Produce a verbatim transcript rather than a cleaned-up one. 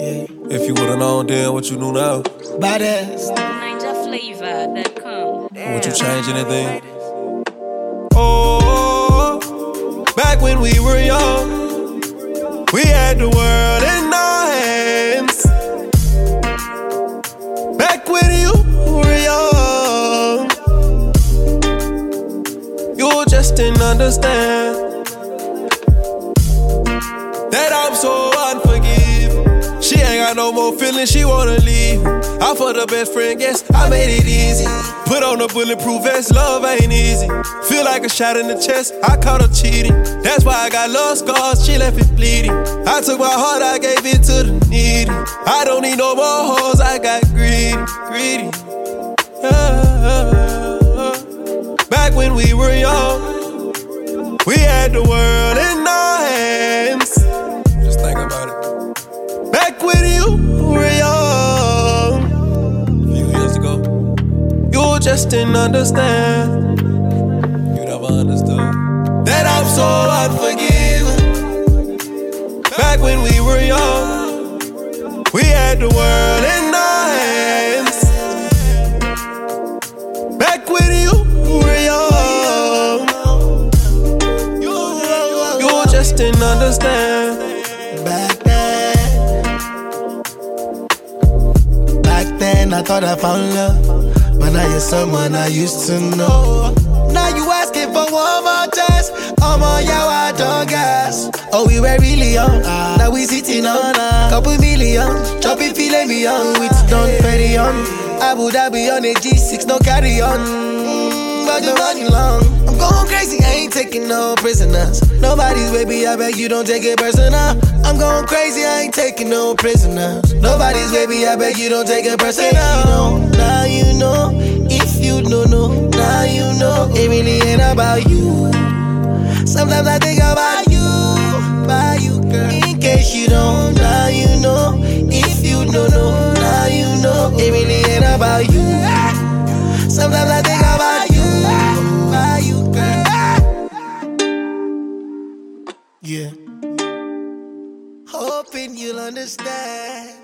If you would've known then what you knew now, Baddest. Ninja flavor that come. would you change anything? Oh, back when we were young, we had the world in our hands. Back when you were young, you just didn't understand that I'm so unforgiving. She ain't got no more feelings, she wanna leave. I for the best friend, guess I made it easy. Put on a bulletproof vest, love ain't easy. Feel like a shot in the chest, I caught her cheating. That's why I got love scars, she left it bleeding. I took my heart, I gave it to the needy. I don't need no more hoes, I got greedy, greedy. Ah, back when we were young, we had the world in our hands. Just think about it. Back when you were young, a few years ago, you just didn't understand. You never understood that I'm so unforgiving. Back when we were young, we had the world in our hands. Back when you were young, you just didn't understand. Back then, back then I thought I found love, but now you're someone I used to know. Now you asking for one more chance. Oh my, yeah, I don't gas. Oh, we were really young. Now we sitting on a couple million, chopping filet mignon with Don Perignon. Abu Dhabi on a G six, no carry on. Mm, but the money long. I'm going crazy, I ain't taking no prisoners. Nobody's baby, I beg you don't take it personal. I'm going crazy, I ain't taking no prisoners. Nobody's baby, I beg you don't take it personal. You know, now you know. If you don't know, now you know. It really ain't about you. Sometimes I think about you, about you, girl. In case you don't, now you know. If you don't know, now you know. It really ain't about you. Sometimes I think about you, about you, girl. Yeah. Hoping you'll understand.